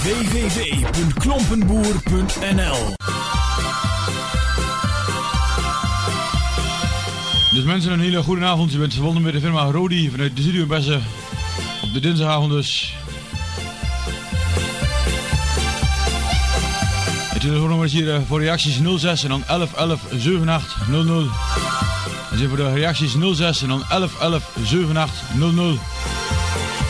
www.klompenboer.nl. Dus mensen, een hele goede avond. Je bent verbonden met de firma Rodi vanuit de studio Bessen. Op de dinsdagavond dus. Het telefoonnummer is hier voor reacties 06 en dan 11 11 78 00. Dus voor de reacties 06 en dan 11 11 78 00.